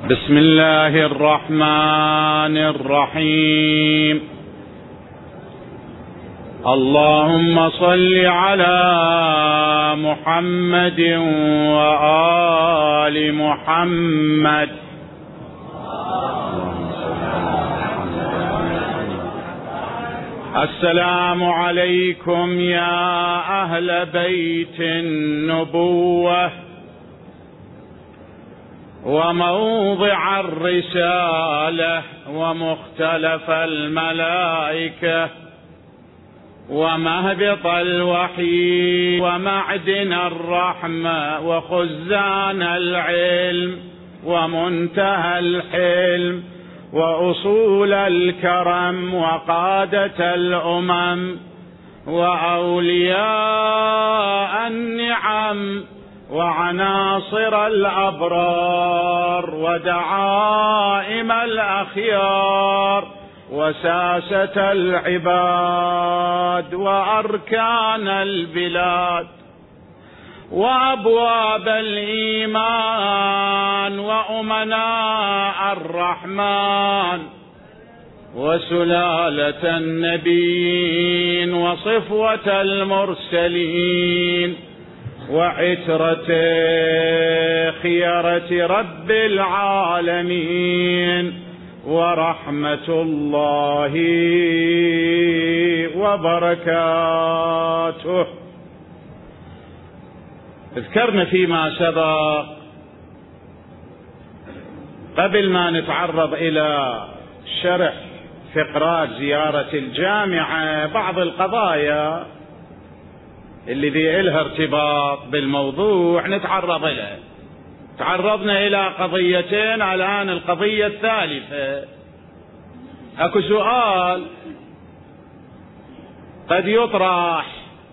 بسم الله الرحمن الرحيم. اللهم صل على محمد وآل محمد. السلام عليكم يا أهل بيت النبوة وموضع الرسالة ومختلف الملائكة ومهبط الوحي ومعدن الرحمة وخزان العلم ومنتهى الحلم وأصول الكرم وقادة الأمم وأولياء النعم وعناصر الأبرار ودعائم الأخيار وساسة العباد وأركان البلاد وأبواب الإيمان وأمناء الرحمن وسلالة النبيين وصفوة المرسلين وعترة خيرة رب العالمين ورحمة الله وبركاته. ذكرنا فيما سبق قبل ما نتعرض إلى شرح فقرات زيارة الجامعة بعض القضايا اللي ذي إلها ارتباط بالموضوع نتعرض إليه. تعرضنا إلى قضيتين، الآن القضية الثالثة. أكو سؤال قد يطرح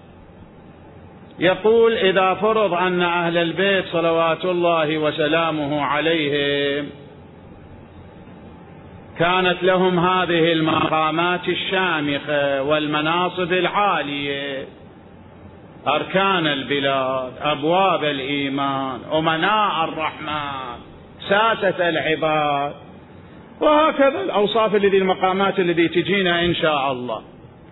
يقول: إذا فرض أن أهل البيت صلوات الله وسلامه عليهم كانت لهم هذه المقامات الشامخة والمناصب العالية، أركان البلاد، أبواب الإيمان، أمناء الرحمن، ساسة العباد، وهكذا الأوصاف الذي المقامات التي تجينا إن شاء الله.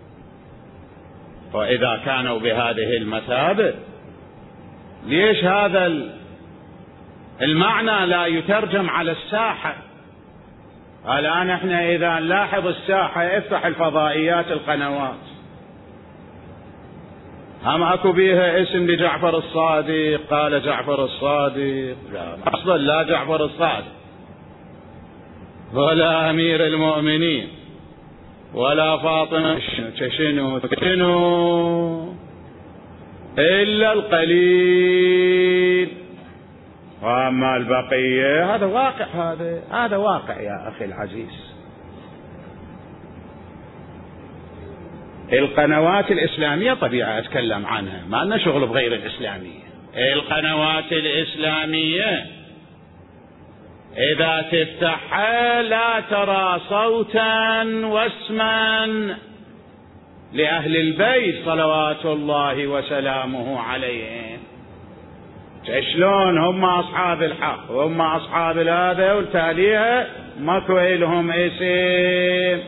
وإذا كانوا بهذه المثابة ليش هذا المعنى لا يترجم على الساحة؟ الآن احنا إذا نلاحظ الساحة افتح الفضائيات القنوات، هم اكو بيها اسم لجعفر الصادق، قال جعفر الصادق، لا اصلا لا جعفر الصادق ولا امير المؤمنين ولا فاطمة شنو الا القليل، واما البقية هذا واقع، هذا واقع يا اخي العزيز. القنوات الإسلامية طبيعة أتكلم عنها، ما لنا شغل بغير الإسلامية. القنوات الإسلامية إذا تفتحها لا ترى صوتا واسما لأهل البيت صلوات الله وسلامه عليهم. شلون هم أصحاب الحق وهم أصحاب هذا والتاليها ماكو لهم اسم؟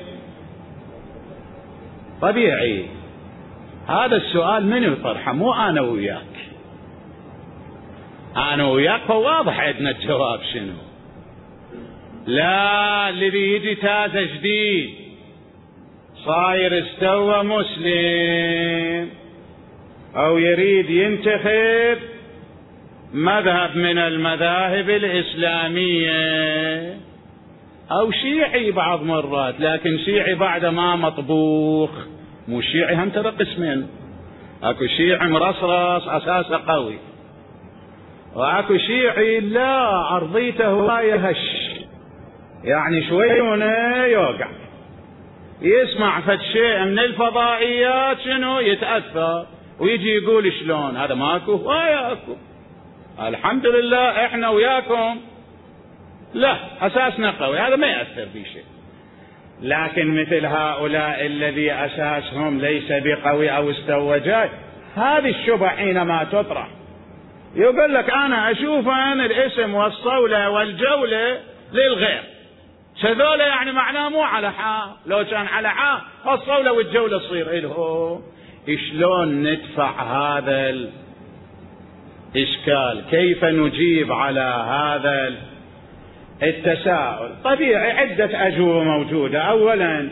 طبيعي. هذا السؤال من يطرحه؟ مو أنا وياك، أنا وياك فواضح عندنا الجواب شنو. لا، الذي يجي تازة جديد صاير استوى مسلم أو يريد ينتخب مذهب من المذاهب الإسلامية أو شيعي بعض مرات، لكن شيعي بعد ما مطبوخ، مو شيعي هم ترى قسمين، اكو شيعي مرصرص اساسه قوي، واكو شيعي لا ارضيته يهش، يعني شوي هنا يوقع، يسمع فد شيء من الفضائيات شنو يتأثر ويجي يقول شلون هذا ماكو وياكو. الحمد لله احنا وياكم لا أساسنا قوي، هذا ما يأثر في شيء. لكن مثل هؤلاء الذي أساسهم ليس بقوي أو استوى جاي، هذه الشبهة حينما تطرح يقول لك أنا أشوف أن الاسم والصولة والجولة للغير. هذولا يعني معناه مو على حق، لو كان على حق الصولة والجولة تصير إلهم. شلون ندفع هذا الإشكال؟ كيف نجيب على هذا التساؤل؟ طبيعي عدة أجوبة موجودة. أولا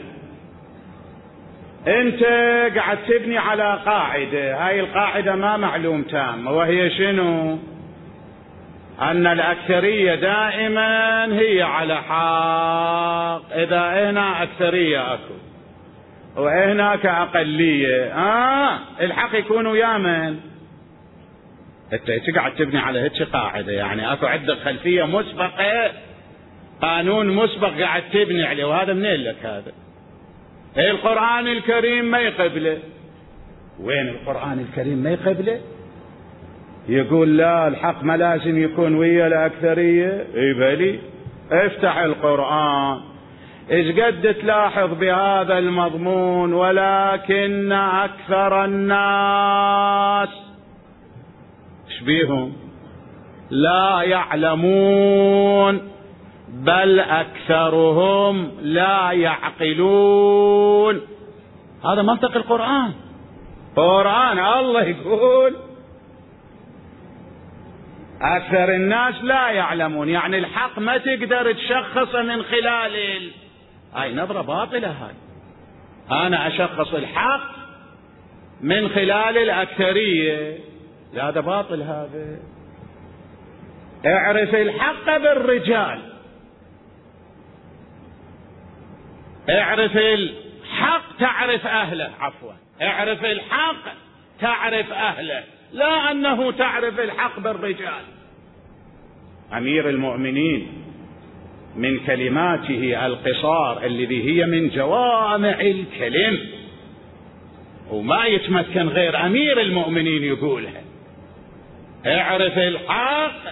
أنت قاعد تبني على قاعدة، هاي القاعدة ما معلوم تامة، وهي شنو؟ أن الأكثرية دائما هي على حق. إذا هنا أكثرية أكو وهناك أقلية، الحق يكون ويا من؟ أنت قاعد تبني على هيك قاعدة، يعني أكو عندك خلفية مسبقة، قانون مسبق قاعد تبني عليه، وهذا منين لك هذا؟ القرآن الكريم ما يقبله. وين القرآن الكريم ما يقبله؟ يقول لا، الحق ما لازم يكون ويا الأكثرية. اي بلي، افتح القرآن ايش قد تلاحظ بهذا المضمون: ولكن أكثر الناس ايش بيهم؟ لا يعلمون، بل أكثرهم لا يعقلون. هذا منطق القرآن. قرآن الله يقول أكثر الناس لا يعلمون، يعني الحق ما تقدر تشخصه من خلال هاي نظرة باطلة. هاي أنا أشخص الحق من خلال الأكثرية، لا هذا باطل. هذا اعرف الحق بالرجال، اعرف الحق تعرف أهله، عفوا اعرف الحق تعرف أهله، لا أنه تعرف الحق بالرجال. أمير المؤمنين من كلماته القصار الذي هي من جوامع الكلم، وما يتمكن غير أمير المؤمنين يقولها: اعرف الحق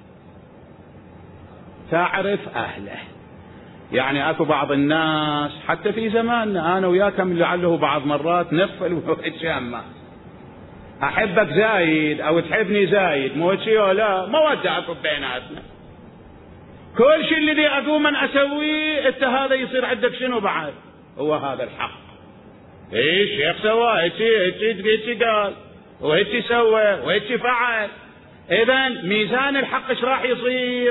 تعرف أهله. يعني أكو بعض الناس حتى في زماننا، أنا وياكم لعله بعض مرات نغفل ونتشامى، أحبك زايد أو تحبني زايد، مو شيء ولا مودة أكو بيناتنا، كل شيء الذي أقوم أن أسويه أنت هذا يصير عندك شنو بعد؟ هو هذا الحق. إيش شيخ سوى هيك قال وهيك سوى وهيك فعل. إذن ميزان الحق إيش راح يصير؟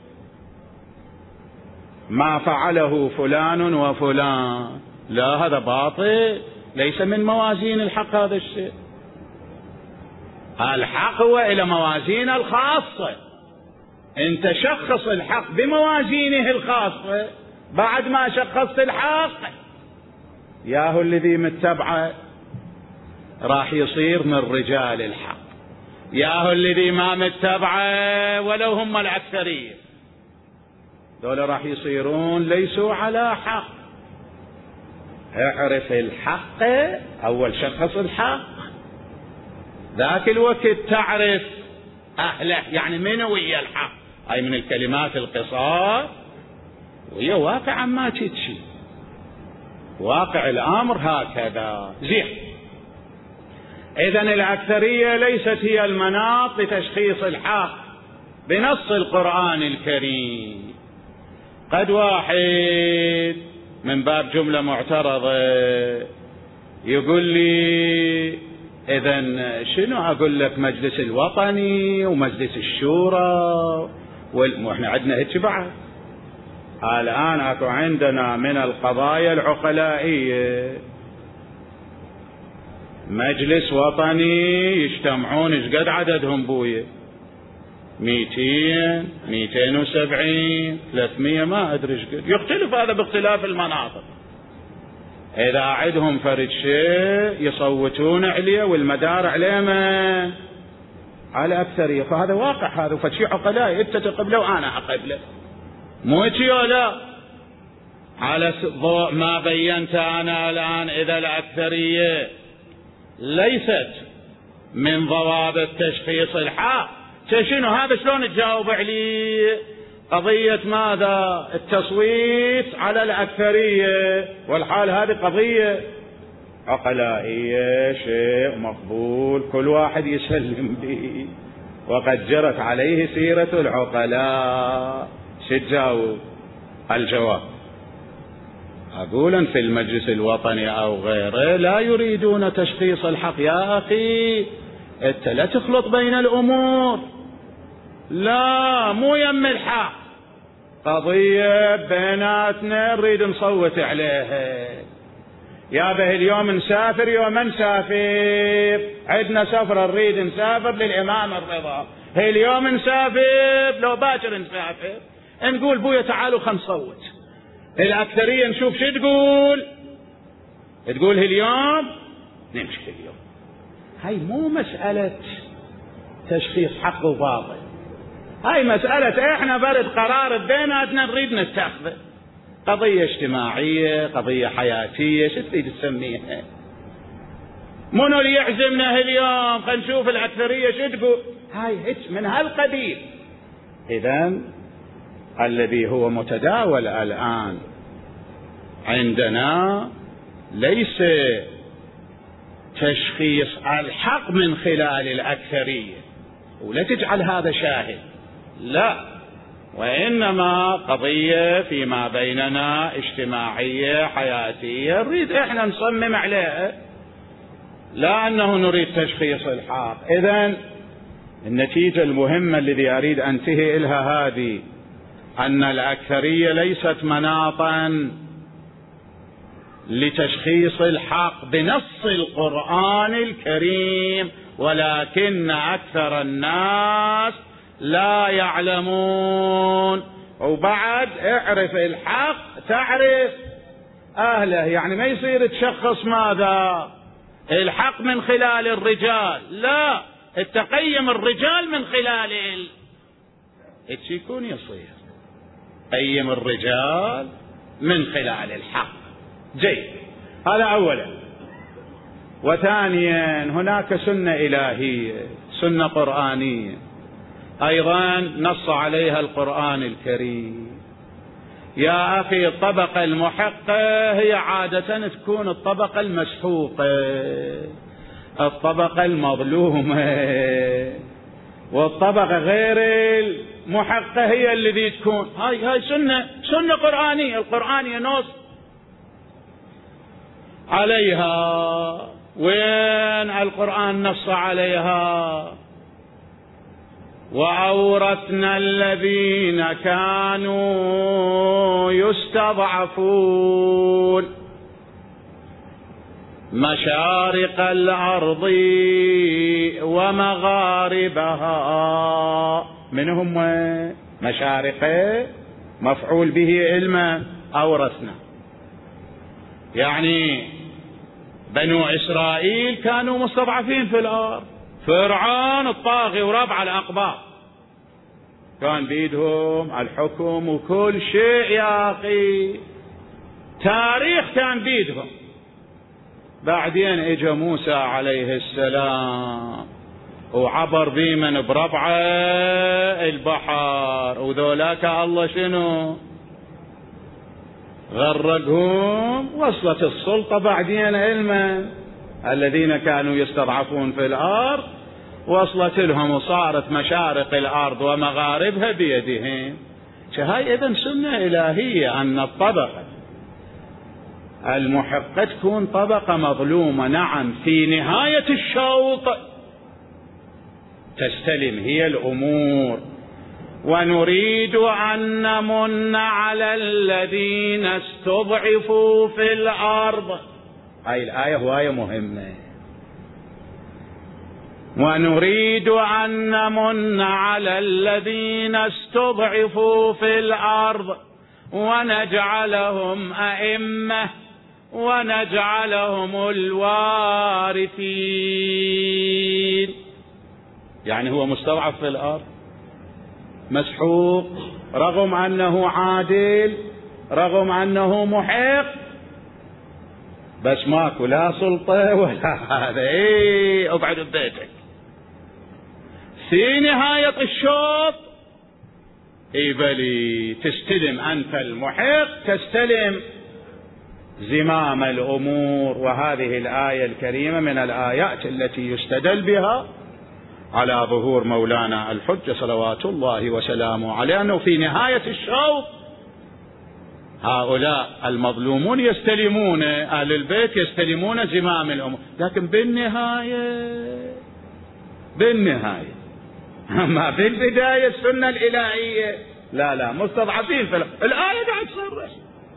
ما فعله فلان وفلان، لا هذا باطل، ليس من موازين الحق هذا الشيء. الحق هو إلى موازين الخاصة، انت شخص الحق بموازينه الخاصة. بعد ما شخصت الحق ياهو الذي متبعه راح يصير من رجال الحق، ياهو الذي ما متبعه ولو هم الأكثرية دول راح يصيرون ليسوا على حق. اعرف الحق، أول شخص الحق، ذاك الوقت تعرف أهله، يعني من ويا الحق. هاي من الكلمات القصار، وهي واقعا ما تشي، واقع الأمر هكذا. زين، إذن الأكثرية ليست هي المناط لتشخيص الحق بنص القرآن الكريم. قد واحد من باب جملة معترضة يقول لي: إذن شنو أقول لك مجلس الوطني ومجلس الشورى وإحنا عندنا هيك بعد؟ الآن أكو عندنا من القضايا العقلائية مجلس وطني يجتمعون، ايش قد عددهم بويه؟ 200 270 300 ما أدري ايش قد، يختلف هذا باختلاف المناطق. إذا عندهم فرد شيء يصوتون عليه والمدار عليه من؟ على أكثرية. فهذا واقع، هذا فشي عقلاء، أنت تقبله وأنا أقبله، مو شيء ولا. على ضوء ما بينت أنا الآن، إذا الأكثرية ليست من ضوابط تشخيص الحق، شنو هذا؟ شلون تجاوب عليه؟ قضية ماذا؟ التصويت على الأكثرية، والحال هذه قضية عقلائية، شيء مقبول كل واحد يسلم به، وقد جرت عليه سيرة العقلاء. تجاوب؟ الجواب: أقول في المجلس الوطني أو غيره لا يريدون تشخيص الحق. يا أخي أنت لا تخلط بين الأمور، لا مو يم الحق، قضية بيناتنا نريد نصوت عليها. يا به اليوم نسافر يوم نسافر، عندنا سفرة نريد نسافر للإمام الرضا، اليوم نسافر لو باكر نسافر، نقول بويا تعالوا خل نصوت. الأكثرية نشوف شو تقول اليوم نمشي اليوم. هاي مو مسألة تشخيص حق وباطل، هاي مسألة احنا برد قرار بيناتنا نريد نتخذه، قضية اجتماعية، قضية حياتية، شو تريد تسميها؟ منو اللي يعزمنا اليوم؟ خلينا نشوف الأكثرية شو تقول. هاي من هالقبيل. إذن الذي هو متداول الآن عندنا ليس تشخيص الحق من خلال الأكثرية، ولا تجعل هذا شاهد، لا، وإنما قضية فيما بيننا اجتماعية حياتية نريد احنا نصمم عليها، لا أنه نريد تشخيص الحق. إذن النتيجة المهمة الذي أريد أنتهي إلها هذه، أن الأكثرية ليست مناطا لتشخيص الحق بنص القرآن الكريم، ولكن أكثر الناس لا يعلمون. وبعد اعرف الحق تعرف أهله، يعني ما يصير تشخص ماذا الحق من خلال الرجال، لا، التقيم الرجال من خلال يكون يصير قيم الرجال من خلال الحق. جيد، هذا أولا. وثانيا هناك سنة إلهية، سنة قرآنية أيضا نص عليها القرآن الكريم. يا أخي الطبقة المحقة هي عادة تكون الطبقة المسحوقة، الطبقة المظلومة، والطبقة غير المحقة هي الذي تكون. هاي سنة قرآنية، القرآن ينص عليها. وين القرآن نص عليها؟ وأورثنا الذين كانوا يستضعفون مشارق الأرض ومغاربها. من هم مشارقه؟ مفعول به علما، أورثنا، يعني بنو إسرائيل كانوا مستضعفين في الأرض، فرعون الطاغي وربع الأقباط كان بيدهم الحكم وكل شيء، يا أخي تاريخ كان بيدهم. بعدين اجى موسى عليه السلام وعبر بيمن بربعه البحر، وذولاك الله شنو غرقهم. وصلت السلطة بعدين علما، الذين كانوا يستضعفون في الأرض وصلت لهم وصارت مشارق الأرض ومغاربها بيدهم. هاي إذن سنة إلهية، أن الطبقة المحقة تكون طبقة مظلومة، نعم، في نهاية الشوط تستلم هي الأمور. ونريد أن نمن على الذين استضعفوا في الأرض. هاي الآية هواية مهمة. ونريد أن نمن على الذين استضعفوا في الأرض ونجعلهم أئمة ونجعلهم الوارثين. يعني هو مستضعف في الأرض، مسحوق، رغم أنه عادل، رغم أنه محق، بس ماكو لا سلطة ولا هذا. ابعد ببيتك. في نهاية الشوط بلي تستلم أنت المحق، تستلم زمام الأمور. وهذه الآية الكريمة من الآيات التي يستدل بها على ظهور مولانا الحجة صلوات الله وسلامه عليه أنه في نهاية الشوط هؤلاء المظلومون يستلمون، أهل البيت يستلمون زمام الأمور، لكن بالنهاية أما بالبداية السنة الإلهية لا مستضعفين الآية قاعد تصرح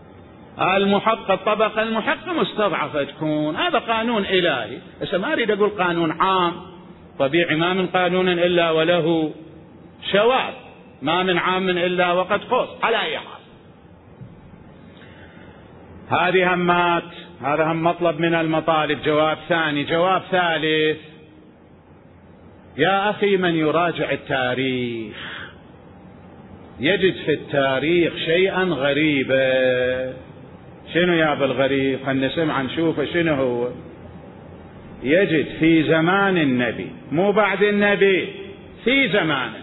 الطبقة المحقة مستضعفة تكون، هذا قانون إلهي. بس ما أريد أقول قانون عام طبيعي، ما من قانون إلا وله شواذ، ما من عام إلا وقد خص. على أي حال هذه همات، هذا هم مطلب من المطالب. جواب ثاني. جواب ثالث: يا أخي من يراجع التاريخ يجد في التاريخ شيئا غريبا. شنو يا بالغريب؟ خلنا نسمع نشوفه شنو هو. يجد في زمان النبي، مو بعد النبي، في زمانه،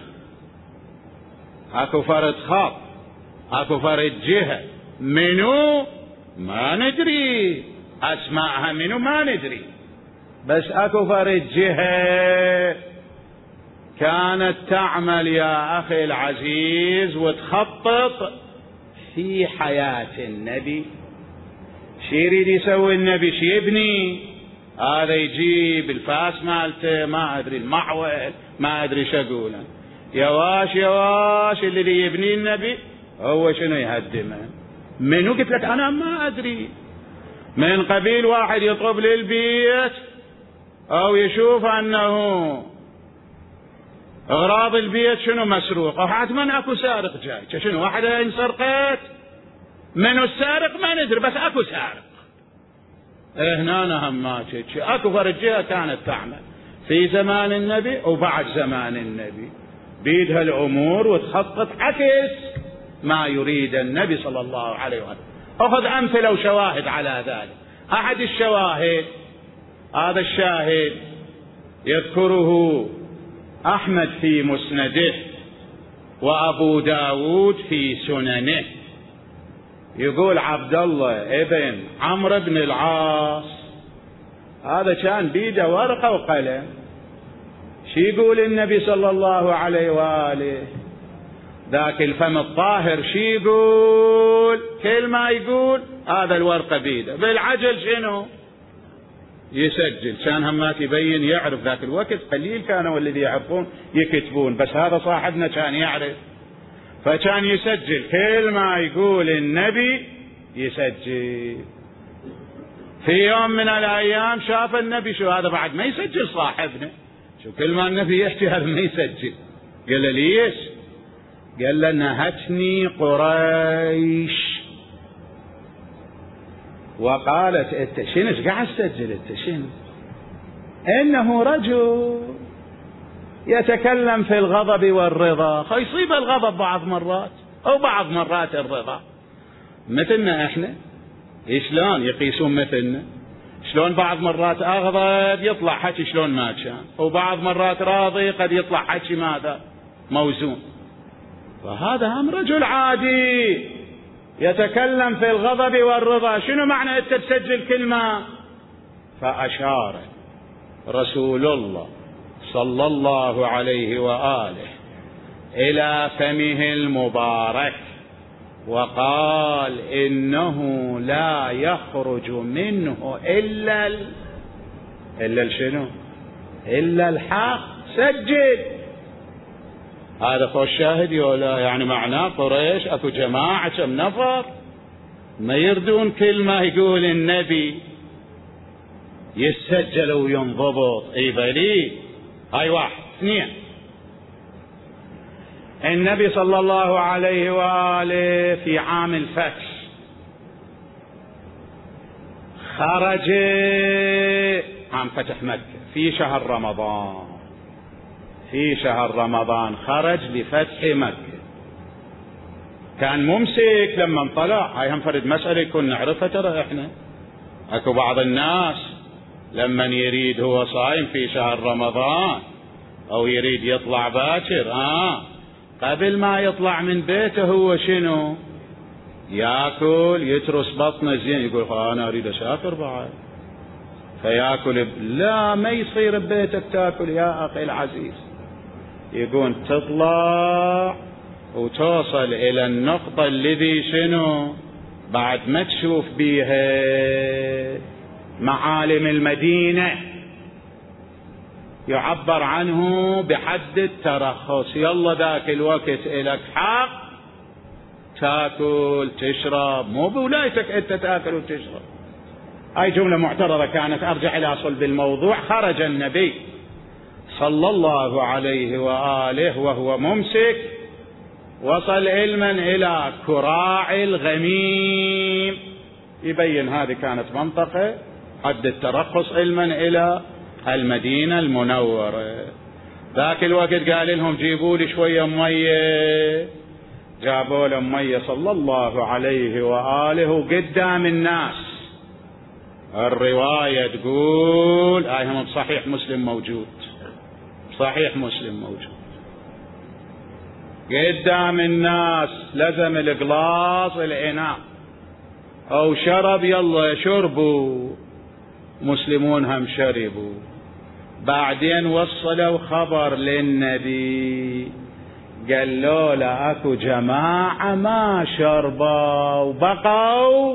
اكو فرد خط، اكو فرد جهة، منو ما ندري، اسماءها منو ما ندري، بس اكو فرد جهة كانت تعمل يا اخي العزيز وتخطط في حياة النبي. شي يريد يسوي النبي؟ شي يبني؟ هذا يجيب الفاس مالته، ما ادري المعول، ما ادري شو اقوله، يواش اللي يبني النبي هو شنو يهدمه. منو؟ قلت لك انا ما ادري. من قبيل واحد يطلب لي البيت او يشوف انه اغراض البيت شنو مسروقه، حتما اكو سارق جاي. شنو واحد انسرقت؟ منو السارق ما ندري، بس اكو سارق. هنا هم اكو فرجها كانت تعمل في زمان النبي وبعد زمان النبي بيدها الامور وتخطط عكس ما يريد النبي صلى الله عليه وسلم. اخذ امثله وشواهد على ذلك. احد الشواهد، هذا الشاهد يذكره احمد في مسنده وابو داود في سننه. يقول عبد الله ابن عمرو بن العاص، هذا كان بيده ورقة وقلم، شي يقول النبي صلى الله عليه وآله؟ ذاك الفم الطاهر شي يقول؟ كل ما يقول هذا الورقة بيده، بالعجل شنو يسجل. كان همات يبين يعرف، ذاك الوقت قليل كانوا الذي يعرفون يكتبون، بس هذا صاحبنا كان يعرف، فكان يسجل كل ما يقول النبي يسجل. في يوم من الأيام شاف النبي، شو هذا بعد ما يسجل صاحبنا، شو كل ما النبي يحكي هذا ما يسجل. قال له ليش؟ قال له نهتني قريش وقالت انت شنو قاعد تسجل؟ انت شنو؟ انه رجل يتكلم في الغضب والرضا، فيصيب الغضب بعض مرات او بعض مرات الرضا. مثلنا احنا، شلون يقيسون مثلنا؟ شلون بعض مرات اغضب يطلع حكي شلون ما كان، وبعض مرات راضي قد يطلع حكي ماذا موزون. فهذا هم رجل عادي يتكلم في الغضب والرضا. شنو معنى انت تسجل كلمة؟ فاشار رسول الله صلى الله عليه وآله إلى فمه المبارك وقال إنه لا يخرج منه إلا شنو؟ إلا الحق. سجل. هذا فوق الشاهد ولا يعني معناه قريش اكو جماعة كم نفر ما يردون كل ما يقول النبي يسجل وينضبط. اي بلي. هاي واحد. اثنين، النبي صلى الله عليه وآله في عام الفتح خرج عام فتح مكة في شهر رمضان، في شهر رمضان خرج لفتح مكة. كان ممسك لما انطلع. هاي هم فرد مسألة كنا نعرفها ترى احنا. اكو بعض الناس لما يريد هو صايم في شهر رمضان او يريد يطلع باكر قبل ما يطلع من بيته هو شنو ياكل، يترس بطنه زين، يقول انا اريد اسافر بعد. فيأكل لا، ما يصير ببيتك تأكل يا أخي العزيز. يقول تطلع وتوصل إلى النقطة الذي شنو بعد ما تشوف بيها معالم المدينة، يعبر عنه بحد الترخص. يلا ذاك الوقت إلك حق تاكل تشرب، مو بولايتك أنت تاكل وتشرب. هاي جملة معترضة كانت. أرجع إلى صلب الموضوع. خرج النبي صلى الله عليه وآله وهو ممسك، وصل علما إلى كراع الغميم، يبين هذه كانت منطقة حد الترخص علما إلى المدينة المنورة. ذاك الوقت قال لهم جيبوا لي شوية مية، جابوا له مية صلى الله عليه وآله قدام الناس. الرواية تقول هم بصحيح مسلم موجود، صحيح مسلم موجود، قدام الناس لزم القلاص الإناء أو شرب، يلا شربوا، مسلمون هم شربوا. بعدين وصلوا خبر للنبي، قال له لا اكو جماعة ما شربوا وبقوا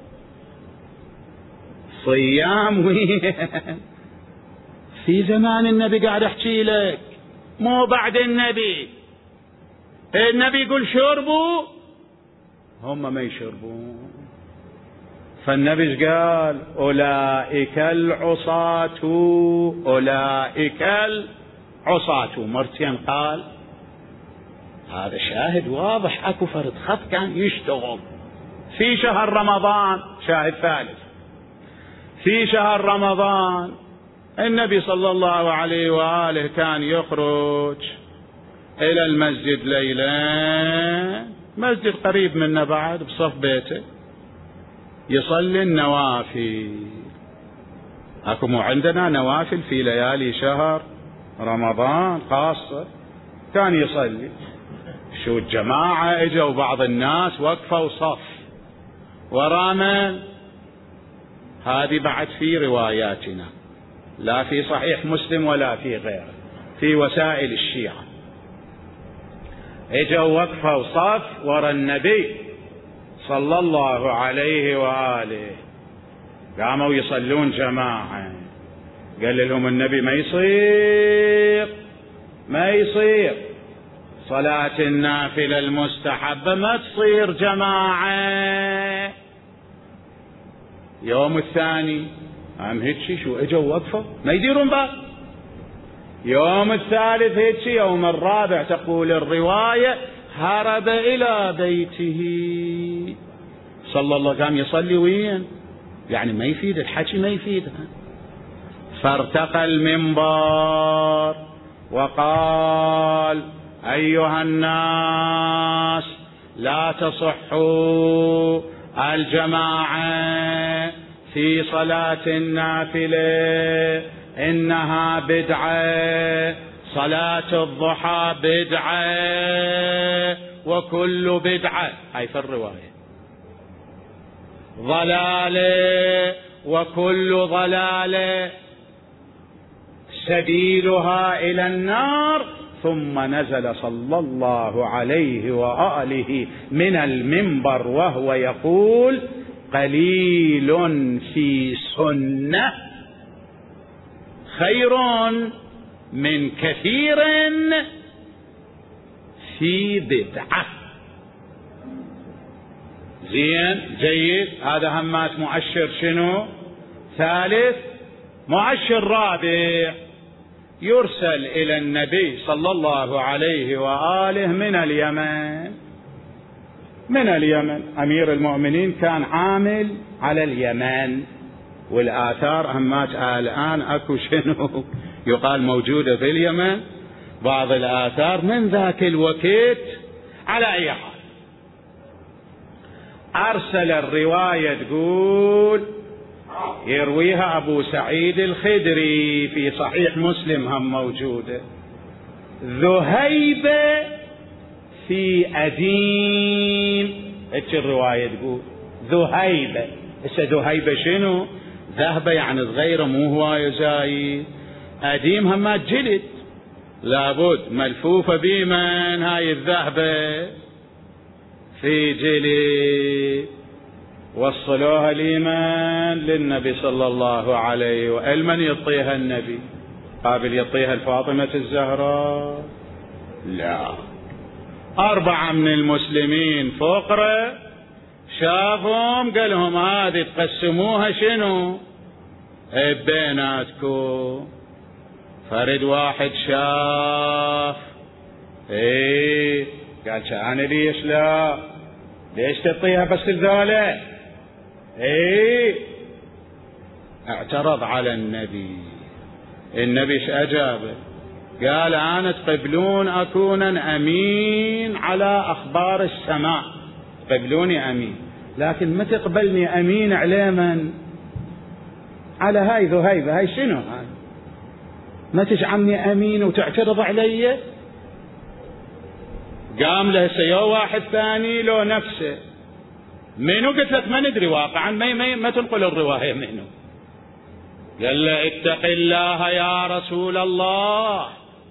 صيام وين في زمان النبي. قاعد احكي لك مو بعد النبي. النبي يقول شربوا، هم ما يشربون. فالنبي قال أولئك العصاة، أولئك العصاة مرتين. قال هذا شاهد واضح، اكو فرد خط كان يشتغل في شهر رمضان. شاهد ثالث، في شهر رمضان النبي صلى الله عليه وآله كان يخرج إلى المسجد ليلا، مسجد قريب منا بعد بصف بيته، يصلي النوافل. اكو مو عندنا نوافل في ليالي شهر رمضان خاصة، كان يصلي. شو الجماعة اجوا بعض الناس وقفوا صف ورامن. هذه بعد في رواياتنا، لا في صحيح مسلم ولا في غيره، في وسائل الشيعة. اجوا وقفوا صف ورا النبي صلى الله عليه وآله، قاموا يصلون جماعة. قال لهم النبي ما يصير صلاة النافلة المستحبة ما تصير جماعة. يوم الثاني هيك شو اجوا وقفوا ما يديرون بال. يوم الثالث هيك، يوم الرابع تقول الرواية هرب إلى بيته صلى الله، قام يصلي وين؟ يعني ما يفيد الحكي، ما يفيد. فارتقى المنبر وقال أيها الناس لا تصحوا الجماعة في صلاة النافلة، إنها بدعة، صلاة الضحى بدعة، وكل بدعة، هاي في الرواية، ضلالة، وكل ضلالة سبيلها إلى النار. ثم نزل صلى الله عليه وآله من المنبر وهو يقول قليل في سنة خير من كثير في بدعة. زين جيد. هذا همات مؤشر شنو ثالث. مؤشر رابع، يرسل إلى النبي صلى الله عليه وآله من اليمن. أمير المؤمنين كان عامل على اليمن، والآثار همات الآن أكو شنو يقال موجودة في اليمن، بعض الآثار من ذاك الوقت. على أي حال أرسل الرواية تقول يرويها أبو سعيد الخدري في صحيح مسلم هم موجودة، ذهيبة في أديم. هيك الرواية تقول ذهيبة. ذهيبة شنو؟ ذهبة يعني صغيرة مو هواية زايد، أديم همات جلد، لابد ملفوفة بمن هاي الذهبة في جلد، وصلوها لمن؟ للنبي صلى الله عليه وسلم. من يعطيها النبي؟ قابل يعطيها الفاطمة الزهراء؟ لا، 4 من المسلمين فقرة شافهم قال لهم هذه تقسموها شنو بيناتكم. فرد واحد شاف قال أنا ليش لا؟ ليش تعطيها بس الذولة؟ اعترض على النبي. النبي ايش اجابه؟ قال أنا تقبلون أكون أمين على أخبار السماء، تقبلوني أمين، لكن ما تقبلني أمين على من؟ على هاي ذهيبة، هاي شنو هاي؟ ما تجعلني أمين وتعترض علي؟ قام له سيو واحد ثاني لو نفسه. منو؟ قلت لك ما ندري واقعا، ما تنقل الرواية منه. قال له اتق الله يا رسول الله.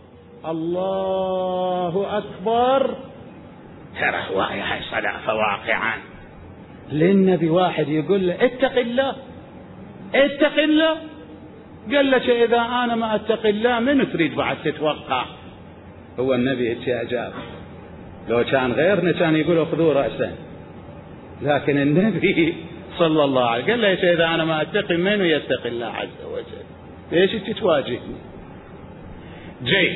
الله أكبر. ترى هواية هاي صدفة واقعا للنبي واحد يقول له اتق الله اتق الله. قال له إذا أنا ما اتق الله من تريد بعد تتوقع؟ هو النبي هيك أجاب. لو كان غيرنا كان يقول خذوا رأسا، لكن النبي صلى الله عليه قال له إذا أنا ما أتقي من يتقي الله عز وجل؟ ليش تتواجهني؟ جيد.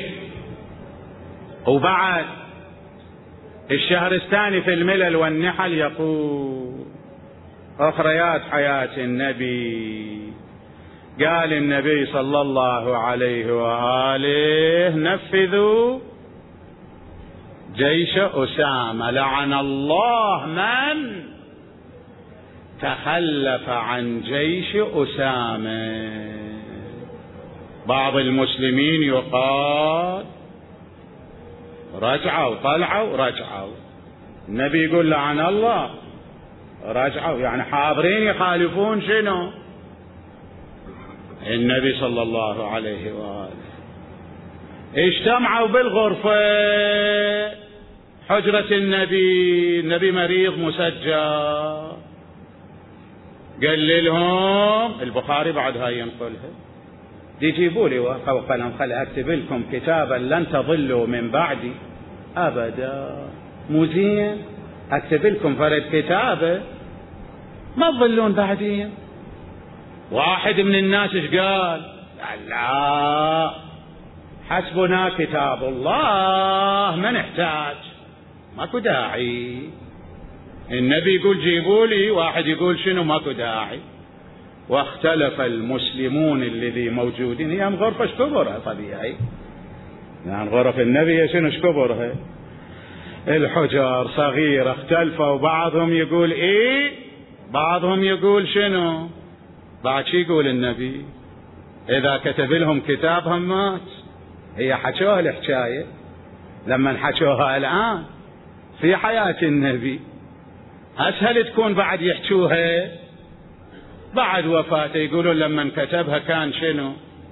وبعد الشهر الثاني في الملل والنحل يقول أخريات حياة النبي. قال النبي صلى الله عليه وآله نفذوا جيش أسامة، لعن الله من تخلف عن جيش أسامة. بعض المسلمين يقال رجعوا طلعوا رجعوا، النبي يقول لعن الله، رجعوا يعني حاضرين يخالفون شنو؟ النبي صلى الله عليه وآله. اجتمعوا بالغرفة حجرة النبي مريض مسجى. قال لهم البخاري بعد هاي ينقلها، يجيبوا لي ورقة وقلم خل أكتب لكم كتابا لن تضلوا من بعدي أبدا. مو زين أكتب لكم فرد كتابة ما تضلون بعدين. واحد من الناس ايش قال؟ لا حسبنا كتاب الله ما نحتاج، ماكو داعي. النبي يقول جيبوا لي، واحد يقول شنو ماكو داعي. واختلف المسلمون الذي موجودين. هي غرفة شكبرها طبيعي، يعني غرف النبي شنو شكبرها؟ الحجر صغيرة. اختلفوا، بعضهم يقول بعضهم يقول شنو؟ بعد شي يقول النبي إذا كتب لهم كتابهم مات. هي حكوها الحكاية لما حكوها الآن في حياة النبي، أسهل تكون بعد يحكوها بعد وفاته. يقولون لما كتبها كان شنو؟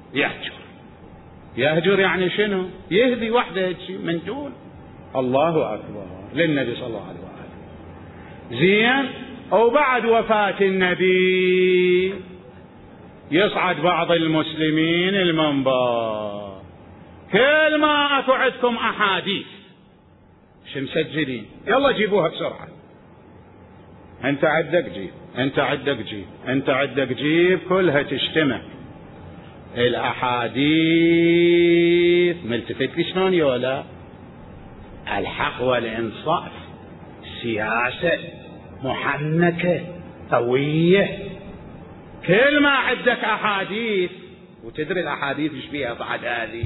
يهجر يعني شنو؟ يهدي وحده من دون. الله أكبر للنبي صلى الله عليه وآله. زين. وبعد وفاة النبي يصعد بعض المسلمين المنبر، كل ما أكو عندكم أحاديث شو مسجلين يلا جيبوها بسرعة. انت عدك جيب، انت عدك جيب، انت عدك جيب، كلها تجتمع الأحاديث. ملتفت لي شلون يولا؟ الحق والإنصاف، سياسة محنكة قوية. كل ما عندك أحاديث، وتدري الأحاديث ايش فيها بعد هذه؟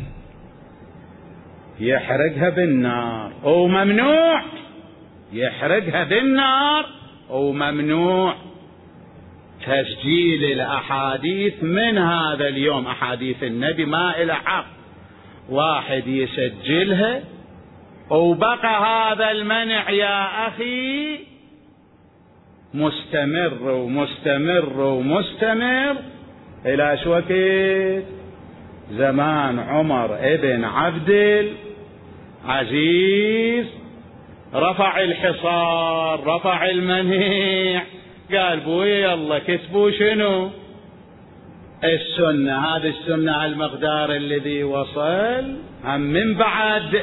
يحرقها بالنار وممنوع، يحرقها بالنار وممنوع تسجيل الأحاديث من هذا اليوم. أحاديث النبي ما إلى حق واحد يسجلها. وبقى هذا المنع يا أخي مستمر ومستمر ومستمر إلى شو وقت؟ زمان عمر ابن عبد العزيز. رفع الحصار، رفع المنيع، قال بوي يلا كتبوا شنو؟ السنة. هذه السنة على المقدار الذي وصل هم من بعد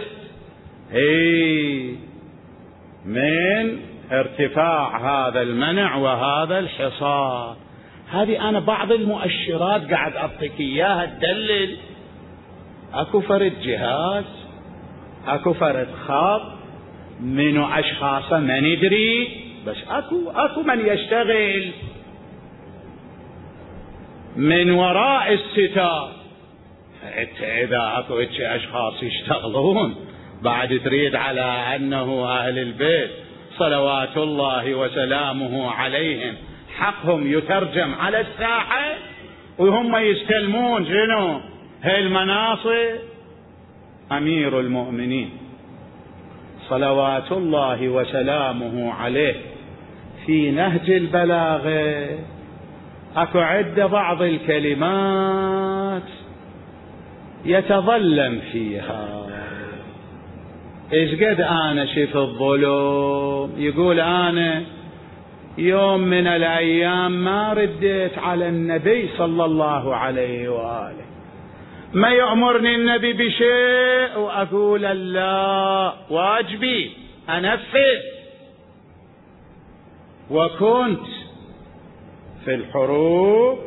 من ارتفاع هذا المنع وهذا الحصار. هذه أنا بعض المؤشرات قاعد أعطيك إياها تدلل. أكو فرد جهاز، أكو فرد خط، منو أشخاص ما ندري، بس أكو من يشتغل من وراء الستار. إذا أكو أشخاص يشتغلون بعد تريد على أنه أهل البيت صلوات الله وسلامه عليهم حقهم يترجم على الساحة وهم يستلمون شنو؟ هاي المناصب. أمير المؤمنين صلوات الله وسلامه عليه في نهج البلاغة أكو عدة بعض الكلمات يتظلم فيها. إيش قد أنا شف الظلم، يقول أنا يوم من الأيام ما رديت على النبي صلى الله عليه وآله، ما يأمرني النبي بشيء وأقول لا واجبي أنفذ. وكنت في الحروب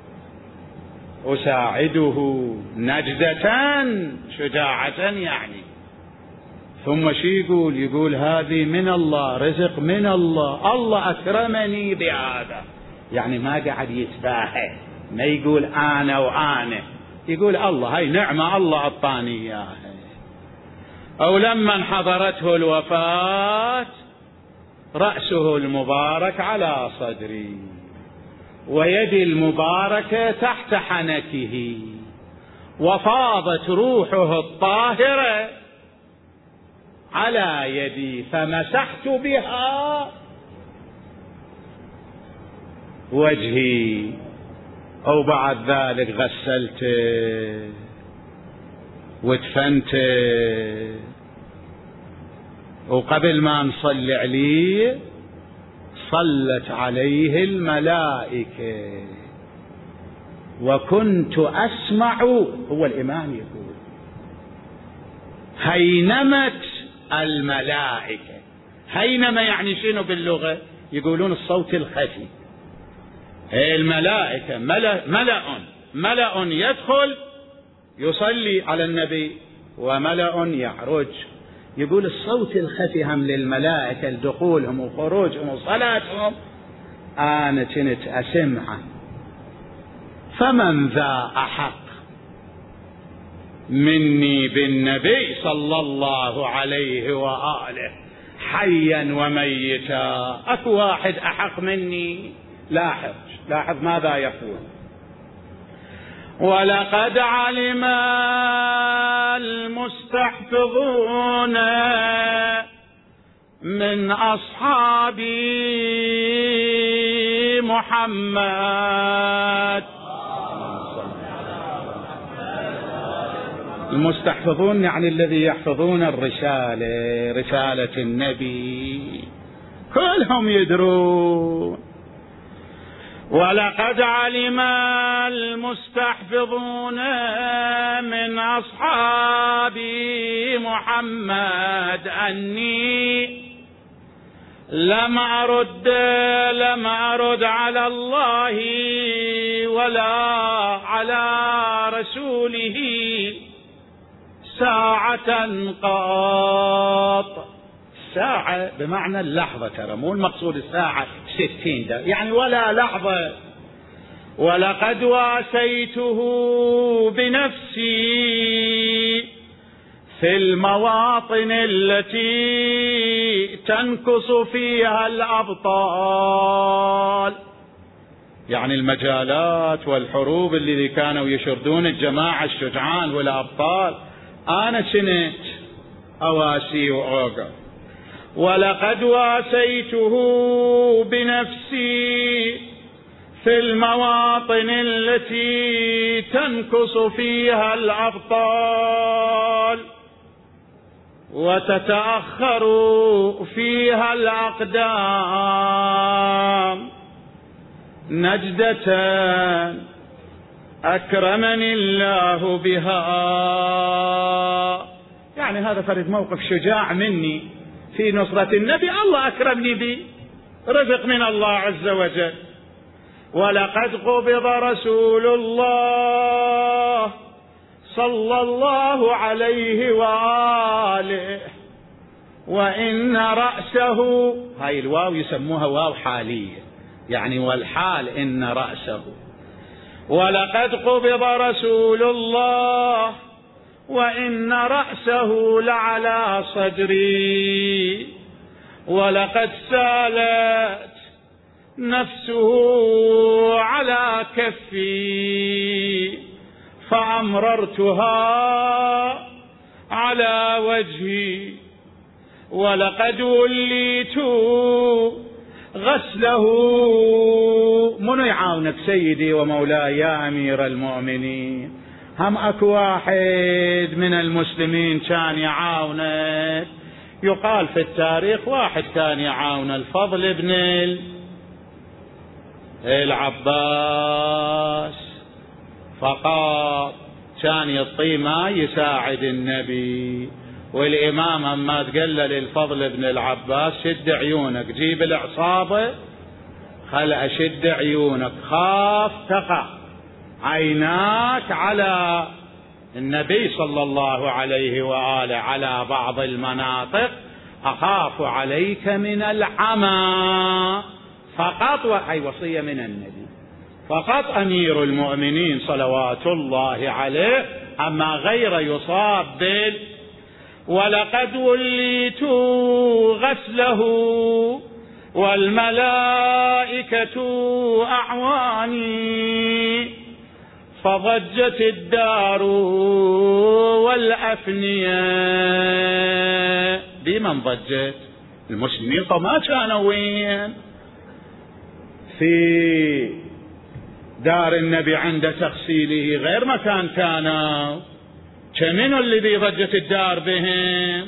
أساعده نجدة شجاعة يعني. ثم شي يقول هذه من الله، رزق من الله، الله أكرمني بهذا. يعني ما قاعد يتباهى، ما يقول أنا وأنا، يقول الله هاي نعمة الله أعطاني إياها. أو لما حضرته الوفاة رأسه المبارك على صدري ويدي المباركة تحت حنكه وفاضت روحه الطاهرة على يدي فمسحت بها وجهي، أو بعد ذلك غسلته ودفنته، وقبل ما نصلي عليه صلت عليه الملائكة وكنت أسمع، هو الإمام يقول هينمة الملائكة. هينمة يعني شنو باللغة؟ يقولون الصوت الخفي. الملائكة ملأ يدخل يصلي على النبي وملأ يعرج. يقول الصوت الخفي هم للملائكة لدخولهم وخروجهم وصلاتهم أنا كنت أسمعه. فمن ذا أحق مني بالنبي صلى الله عليه وآله حيا وميتا؟ أكو واحد أحق مني؟ لاحظ ماذا يقول: ولقد علم المستحفظون من أصحاب محمد. المستحفظون يعني الذي يحفظون الرسالة، رسالة النبي، كلهم يدرون. ولقد علم المستحفظون من أصحاب محمد أني لم أرد على الله ولا على رسوله ساعة قط. ساعة بمعنى اللحظة، ترى مو المقصود الساعة 60 دقيقة، يعني ولا لحظة. ولقد واسيته بنفسي في المواطن التي تنكص فيها الأبطال، يعني المجالات والحروب اللي كانوا يشردون الجماعة الشجعان والأبطال، أنا كنت أواسي وأوقف. ولقد واسيته بنفسي في المواطن التي تنكص فيها الأبطال وتتأخر فيها الأقدام، نجدة أكرمني الله بها. يعني هذا فرد موقف شجاع مني في نصرة النبي، الله أكرمني به، رزق من الله عز وجل. ولقد قبض رسول الله صلى الله عليه وآله وإن رأسه، هاي الواو يسموها واو حالية، يعني والحال إن رأسه. ولقد قبض رسول الله وإن رأسه لعلى صدري، ولقد سالت نفسه على كفي فأمررتها على وجهي، ولقد وليت غسله. منو يعاونك سيدي ومولاي يا أمير المؤمنين؟ هم أكو واحد من المسلمين كان يعاونك؟ يقال في التاريخ واحد كان يعاون الفضل بن العباس فقط، كان يطي ما يساعد النبي. والإمام أما تقلل الفضل بن العباس شد عيونك، جيب العصابة خل أشد عيونك، خاف تقع عيناك على النبي صلى الله عليه وآله على بعض المناطق، أخاف عليك من العمى فقط. وهي وصية من النبي فقط أمير المؤمنين صلوات الله عليه، أما غير يصاب بال. ولقد وليت غسله والملائكة أعواني، فضجت الدار والأفنية. بمن ضجت؟ المسلمين فما كانوا وين؟ في دار النبي عند تغسيله غير مكان كانوا، كمن الذي ضجت الدار بهم؟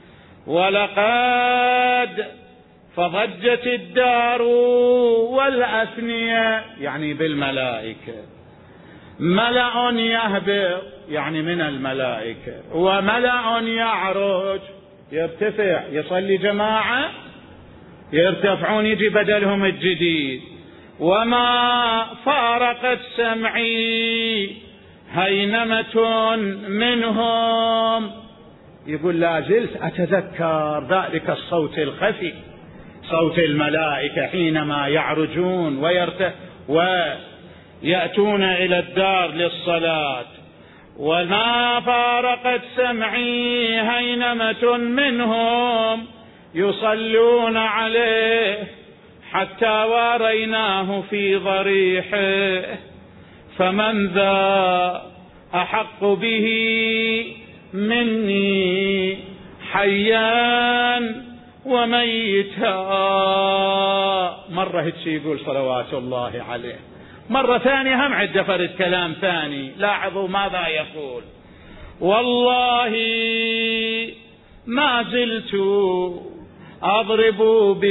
ولقد فضجت الدار والأفنية، يعني بالملائكة. ملأ يهبط يعني من الملائكة، وملأ يعرج يرتفع، يصلي جماعة يرتفعون يجي بدلهم الجديد. وما فارقت سمعي هينمة منهم، يقول لا زلت أتذكر ذلك الصوت الخفي، صوت الملائكة حينما يعرجون ويأتون إلى الدار للصلاة. وما فارقت سمعي هينمة منهم يصلون عليه حتى واريناه في ضريحه، فمن ذا أحق به مني حيا وميتا. مرة هيك يقول صلوات الله عليه، مرة ثانية هم عد فرد كلام ثاني، لاحظوا ماذا يقول: والله ما زلت أضرب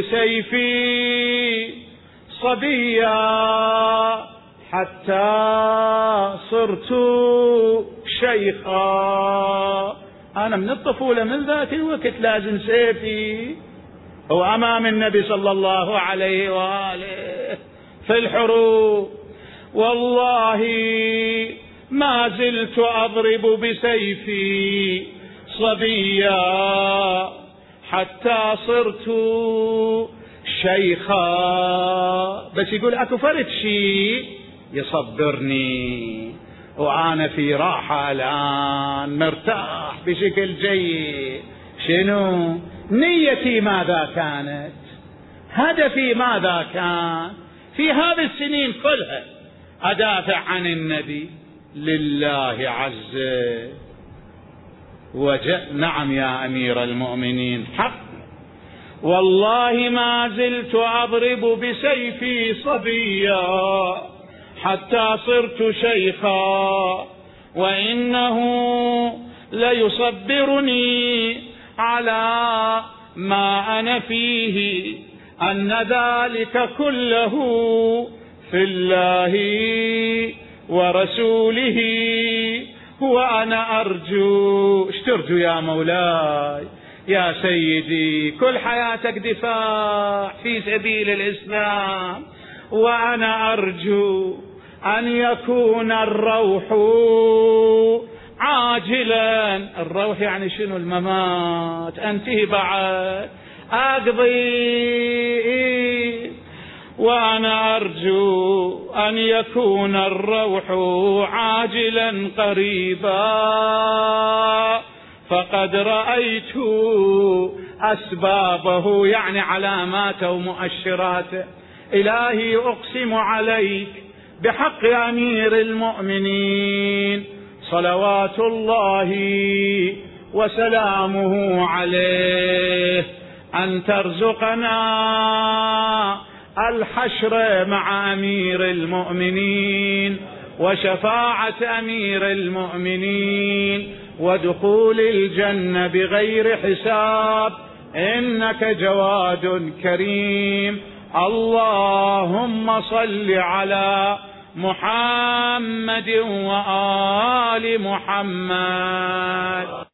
بسيفي صبيا حتى صرت شيخا. أنا من الطفولة من ذات الوقت لازم سيفي هو أمام النبي صلى الله عليه وآله في الحروب. والله ما زلت أضرب بسيفي صبيا حتى صرت شيخا. بس يقول أكو فرد شيء يصبرني وأنا في راحة الآن مرتاح بشكل جيد. شنو نيتي؟ ماذا كانت؟ هدفي ماذا كان في هذه السنين كلها؟ أدافع عن النبي لله عز وجل. نعم يا أمير المؤمنين حق. والله ما زلت أضرب بسيفي صبيا حتى صرت شيخا، وإنه ليصبرني على ما أنا فيه أن ذلك كله في الله ورسوله، وأنا أرجو. ايش ترجو يا مولاي يا سيدي؟ كل حياتك دفاع في سبيل الإسلام. وأنا أرجو أن يكون الروح عاجلا. الروح يعني شنو؟ الممات، أنتهي بعد أقضي. وأنا أرجو أن يكون الروح عاجلا قريبا، فقد رأيت أسبابه، يعني علاماته ومؤشراته. إلهي أقسم عليك بحق أمير المؤمنين صلوات الله وسلامه عليه أن ترزقنا الحشر مع أمير المؤمنين وشفاعة أمير المؤمنين ودخول الجنة بغير حساب، إنك جواد كريم. اللهم صل على محمد وآل محمد.